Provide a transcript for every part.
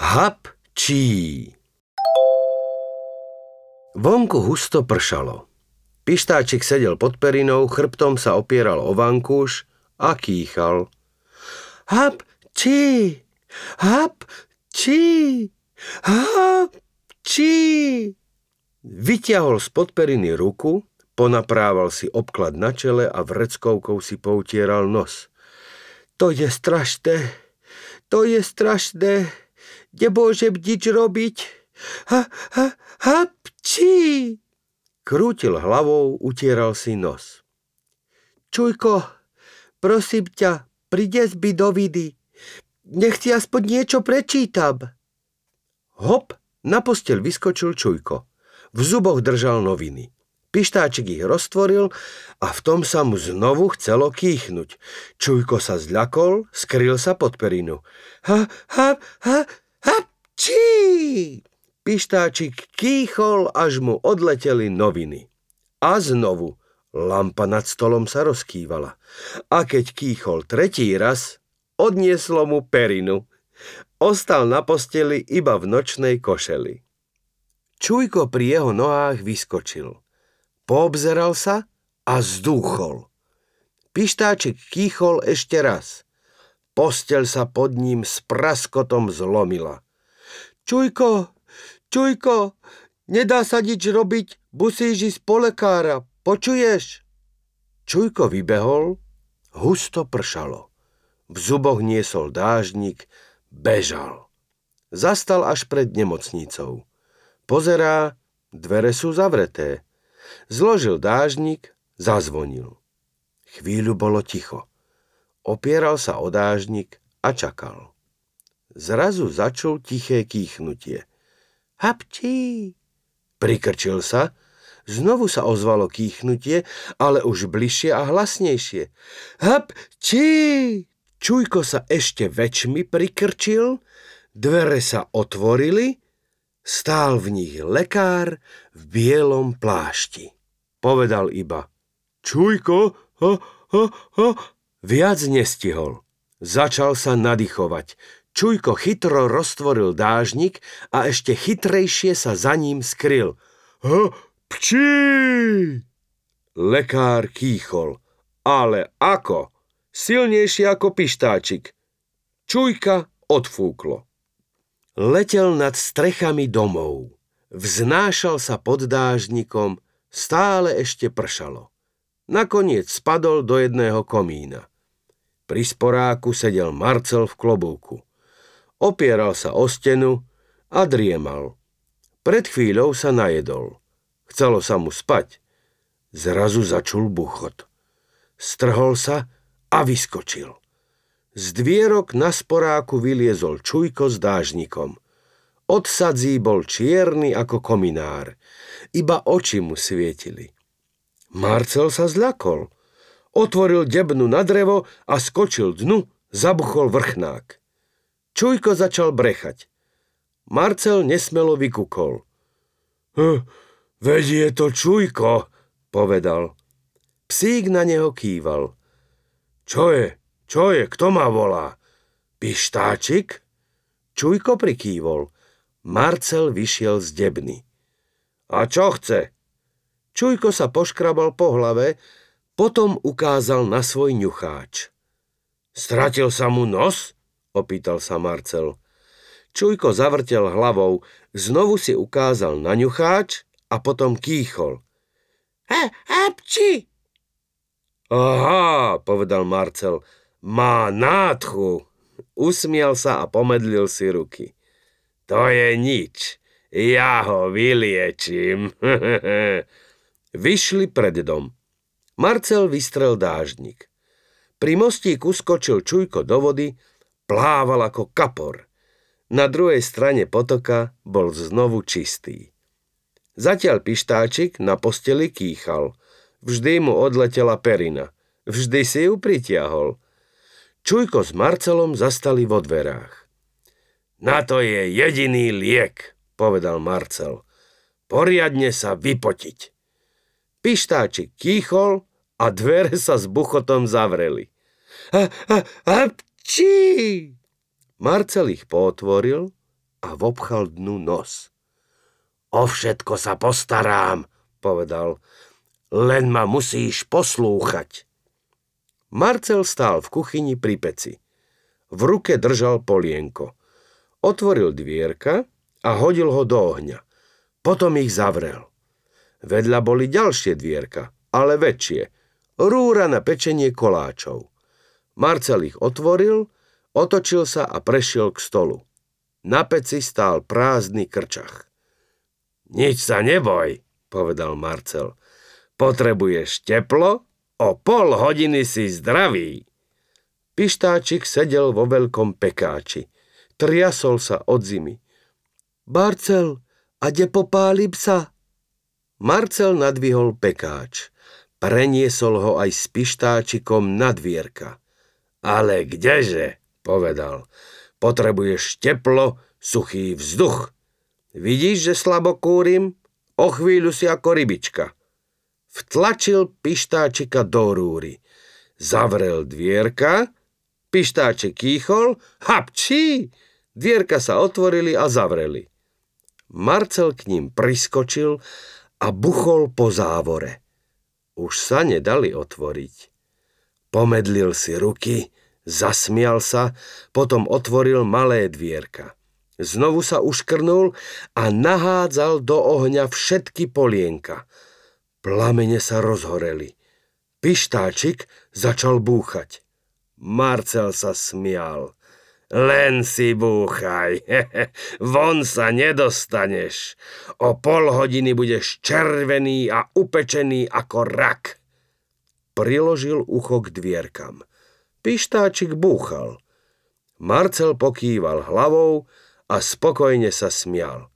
Hapčí. Vonku husto pršalo. Pištáčik sedel pod perinou, chrbtom sa opieral o vankúš a kýchal. Hapčí, hapčí, hapčí. Vyťahol spod periny ruku, ponaprával si obklad na čele a vreckovkou si poutieral nos. To je strašné, nebôžem nič robiť. Hapčí. Krútil hlavou, utieral si nos. Čujko, prosím ťa, prídes by do vidy. Nech si aspoň niečo prečítam. Hop, na posteľ vyskočil Čujko. V zuboch držal noviny. Pištáčik ich roztvoril a v tom sa mu znovu chcelo kýchnuť. Čujko sa zľakol, skryl sa pod perinu. Hapčí! Pištáčik kýchol, až mu odleteli noviny. A znovu lampa nad stolom sa rozkývala. A keď kýchol tretí raz, odnieslo mu perinu. Ostal na posteli iba v nočnej košeli. Čujko pri jeho nohách vyskočil. Poobzeral sa a zdúchol. Pištáčik kýchol ešte raz. Posteľ sa pod ním s praskotom zlomila. Čujko, nedá sa nič robiť, musíš ísť po lekára, počuješ? Čujko vybehol, husto pršalo. V zuboch niesol dážnik, bežal. Zastal až pred nemocnicou. Pozerá, dvere sú zavreté. Zložil dážnik, zazvonil. Chvíľu bolo ticho. Opieral sa o dážnik a čakal. Zrazu začul tiché kýchnutie. Hapčí! Prikrčil sa, znovu sa ozvalo kýchnutie, ale už bližšie a hlasnejšie. Hapčí! Čujko sa ešte väčšmi prikrčil, dvere sa otvorili, stál v nich lekár v bielom plášti. Povedal iba: Čujko, Viac nestihol. Začal sa nadýchovať. Čujko chytro roztvoril dážnik a ešte chytrejšie sa za ním skryl. Pčí! Lekár kýchol. Ale ako? Silnejšie ako pištáčik. Čujka odfúklo. Letel nad strechami domov. Vznášal sa pod dážnikom, stále ešte pršalo. Nakoniec spadol do jedného komína. Pri sporáku sedel Marcel v klobúku. Opieral sa o stenu a driemal. Pred chvíľou sa najedol. Chcelo sa mu spať. Zrazu začul buchot. Strhol sa a vyskočil. Z dvierok na sporáku vyliezol Čujko s dážnikom. Od sadzí bol čierny ako kominár. Iba oči mu svietili. Marcel sa zľakol. Otvoril debnu na drevo a skočil dnu, zabuchol vrchnák. Čujko začal brechať. Marcel nesmelo vykukol. Veď je to Čujko, povedal. Psík na neho kýval. Čo je, kto ma volá? Pištáčik? Čujko prikývol. Marcel vyšiel z debny. A čo chce? Čujko sa poškrabal po hlave, potom ukázal na svoj ňucháč. Stratil sa mu nos? Opýtal sa Marcel. Čujko zavrtel hlavou, znovu si ukázal na ňucháč a potom kýchol. Hapči! Aha, povedal Marcel, má nádchu. Usmial sa a pomedlil si ruky. To je nič, ja ho vyliečím. Vyšli pred dom. Marcel vystrel dážnik. Pri mostíku skočil Čujko do vody, plával ako kapor. Na druhej strane potoka bol znovu čistý. Zatiaľ Pištáčik na posteli kýchal. Vždy mu odletela perina. Vždy si ju pritiahol. Čujko s Marcelom zastali vo dverách. Na to je jediný liek, povedal Marcel. Poriadne sa vypotiť. Pištáčik kýchol a dvere sa s buchotom zavreli. Apčí! Marcel ich pootvoril, a vopchal dnu nos. O všetko sa postarám, povedal, len ma musíš poslúchať. Marcel stál v kuchyni pri peci. V ruke držal polienko. Otvoril dvierka a hodil ho do ohňa. Potom ich zavrel. Vedľa boli ďalšie dvierka, ale väčšie. Rúra na pečenie koláčov. Marcel ich otvoril, otočil sa a prešiel k stolu. Na peci stál prázdny krčach. Nič sa neboj, povedal Marcel. Potrebuješ teplo? O pol hodiny si zdravý. Pištáčik sedel vo veľkom pekáči. Triasol sa od zimy. Marcel, a de popálim sa? Marcel nadvihol pekáč. Preniesol ho aj s pištáčikom na dvierka. Ale kdeže, povedal. Potrebuješ teplo, suchý vzduch. Vidíš, že slabo kúrim? O chvíľu si ako rybička. Vtlačil pištáčika do rúry. Zavrel dvierka, pištáčik kýchol, hapčí! Dvierka sa otvorili a zavreli. Marcel k ním priskočil a buchol po závore. Už sa nedali otvoriť. Pomedlil si ruky, zasmial sa, potom otvoril malé dvierka. Znovu sa uškrnul a nahádzal do ohňa všetky polienka. Plamene sa rozhoreli. Pištáčik začal búchať. Marcel sa smial. Len si búchaj, von sa nedostaneš. O pol hodiny budeš červený a upečený ako rak. Priložil ucho k dvierkam. Pištáčik búchal. Marcel pokýval hlavou a spokojne sa smial.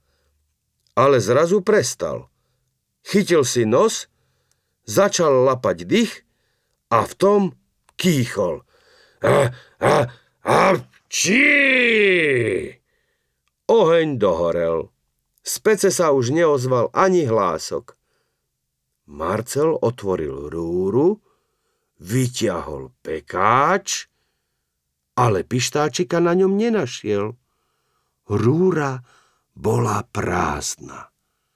Ale zrazu prestal. Chytil si nos, začal lapať dých a v tom kýchol. Čí! Oheň dohorel. Z pece sa už neozval ani hlások. Marcel otvoril rúru, vyťahol pekáč, ale pištáčika na ňom nenašiel. Rúra bola prázdna.